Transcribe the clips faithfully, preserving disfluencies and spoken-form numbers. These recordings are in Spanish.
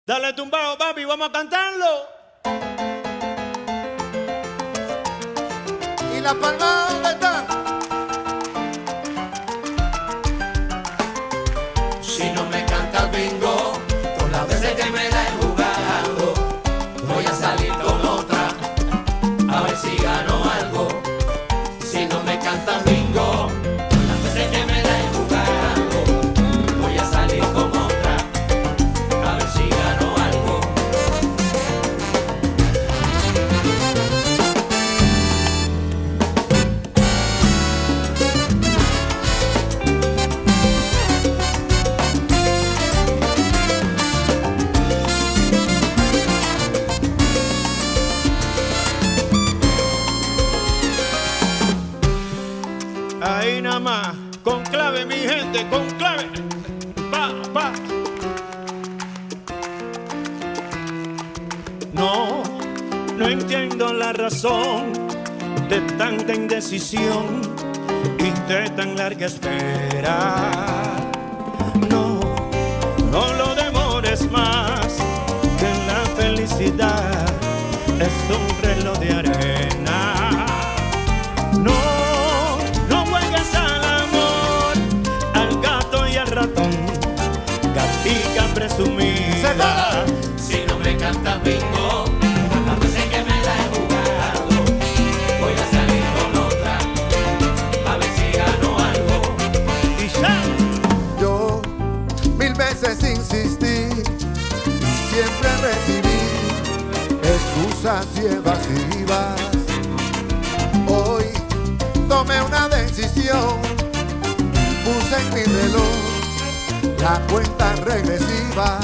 Dale tumbado, papi, vamos a cantarlo. ¿Y la palma dónde está? Si no me canta bingo, con las veces que me la he jugado, voy a salir con otra, a ver si gano algo. Si no me canta bingo, con las veces que me la he jugado, voy a salir con otra, a ver si gano algo. Ahí nada más, con clave, mi gente, con clave. Pa, pa. No, no entiendo la razón de tanta indecisión y de tan larga espera. No, no lo demores más, que la felicidad es un reloj de arena. No, no juegues al amor, al gato y al ratón, gatica presumida. Si no me canta bingo, con las veces que me la he jugado, voy a salir con otra, a ver si gano algo. Y ya. Yo mil veces insistí y siempre recibí excusas y evasivas. Hoy tomé una decisión, puse en mi reloj la cuenta regresiva.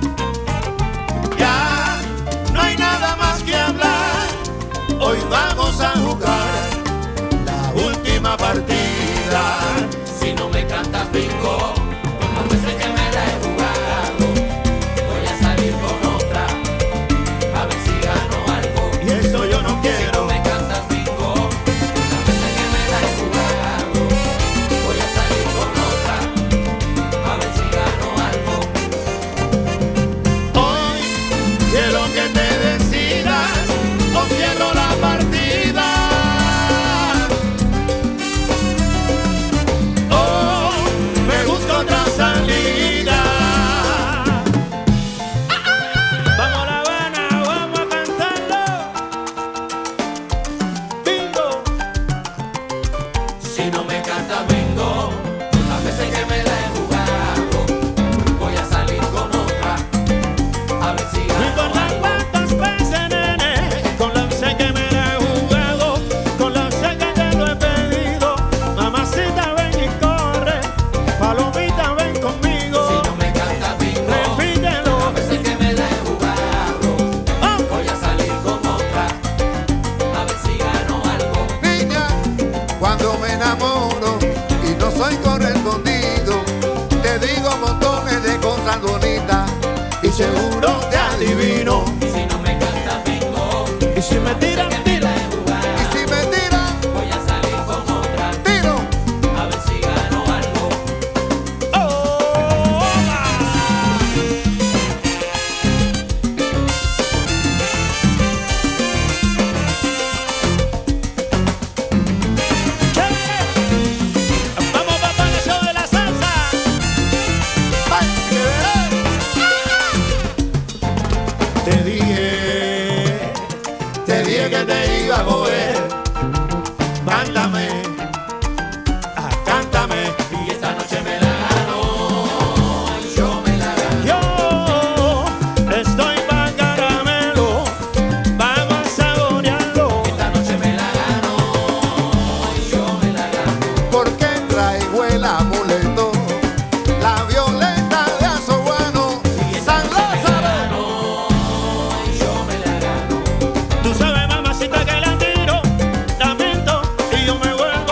Ya no hay nada más que hablar, hoy vamos a jugar la última partida. Si no me cantas bingo, con las veces que me la he jugado, voy a salir con otra, a ver si gano algo. Y eso yo no Si no quiero. me cantas bingo, con las veces que me la he jugado, voy a salir con otra, a ver si gano algo. Hoy quiero que te decidas o cierro la partida. Oh, me busco otra salida. Vamos a La Habana, vamos a cantarlo. Bingo. Si no me canta bingo, las veces que me la he jugado, voy a salir con otra, a ver si No gano importa algo. cuántas veces, nene, con la sé que me la he jugado, con la sé que te lo he pedido. Mamacita, ven y corre, palomita, ven Si conmigo. no me canta bingo, Repítelo. las veces que me la he jugado, Oh. voy a salir con otra, a ver si gano algo. Niña, cuando me enamoro y no soy correspondido, te digo montones de cosas bonitas y seguro te adivino. Si no me canta bingo, Y si me tiran, que me la he Y jugado, si me tiran, voy a salir con otra, tiro. a ver si gano algo. oh, vamos papá en el show de la salsa. Ay, que veré. Te dije, te dije que te iba a coger. Mándame, ah, cántame. Y esta noche me la gano, yo me la gano. Yo estoy pa' caramelo, vamos a saborearlo. Esta noche me la gano, yo me la gano. Porque traigo el amuleto, la violeta de Azoguano y San Lázaro. Yo me la gano. Tú sabes, mamacita, que la tiro, la pinto y yo me vuelvo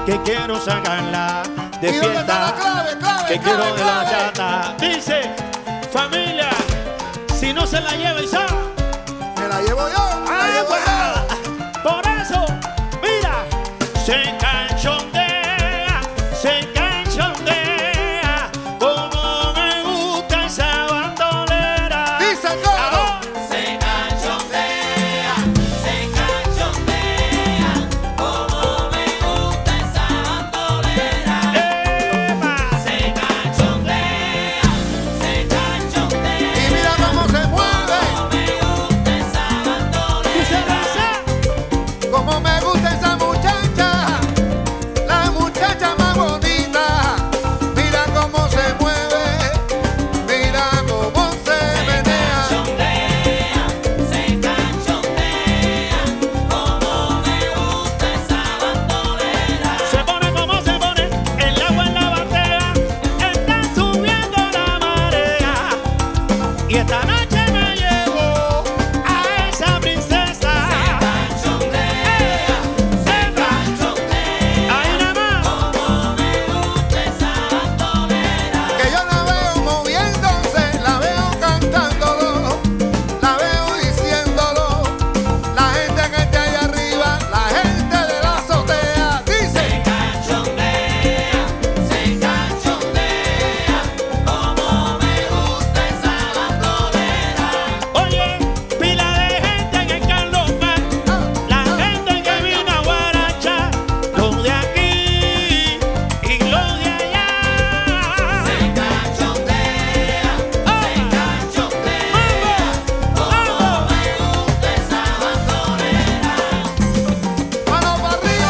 que quiero sacarla de ¿Y dónde está la fiesta, clave, clave, que clave, quiero de la clave? chata. Dice, familia, si no se la lleva y sabe, Me la llevo yo, me la llevo yo. por eso, mira, se cachondea, se cachondea, como me gusta esa bandolera. Dice el coro. Ahora, Se cachondea, se cachondea, como me gusta esa bandolera. ¡epa! Se cachondea, se cachondea, Y mira cómo se mueve. como me gusta esa bandolera. Dice Raza, Como me gusta esa muchacha, la muchacha más bonita. Mira cómo se mueve, mira cómo se menea. Cachondea, se cachondea, como me gusta esa bandolera. se pone como se pone, el agua en la batea, está subiendo la marea. Y esta noche me llevo a esa princesa. Cachondea, se cachondea, Ahí nada más. como me gusta esa bandolera. Que yo la veo moviéndose, la veo cantándolo, la veo diciéndolo. La gente que está allá arriba, la gente de la azotea, dice. Se cachondea, se cachondea, como me gusta esa bandolera. Oye, pila de gente en el Carlosmar, la gente que vino a Guaracha, los de aquí y los de allá. Se cachondea, se cachondea, como me gusta esa bandolera. ¡Mano para arriba!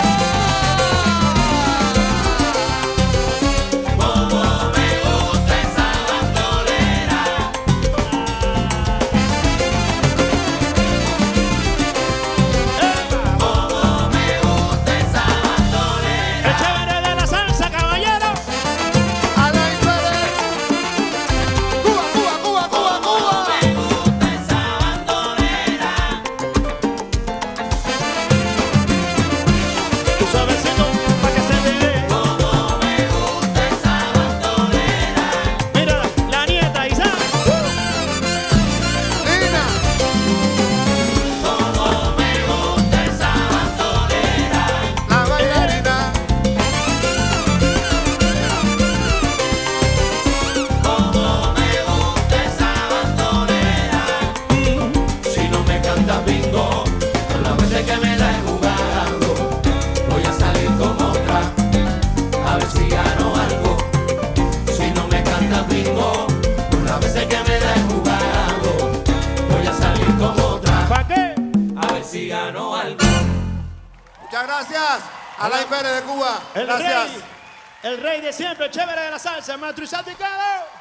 Como me gusta esa bandolera. Como me gusta esa bandolera. El chévere de la salsa, caballero. Alain Pérez. Cuba, Cuba, Cuba, Cuba, Cuba. Me gusta esa bandolera. Tu suavecito pa' que se te dé. Como me gusta esa bandolera. Mira, la nieta Isa. Lina. Como me gusta esa bandolera. La bailarina. Como me gusta esa bandolera. Si no me cantas bingo, con las veces que me la he jugado, voy a salir con otra, a ver si gano algo. Si no me cantas bingo, con las veces que me la he jugado, voy a salir con otra, ¿Pa' qué? a ver si gano algo. Muchas gracias. Alain Pérez de Cuba. El Gracias. rey, el rey de siempre, el chévere de la salsa, el maestro Isaac Ticado.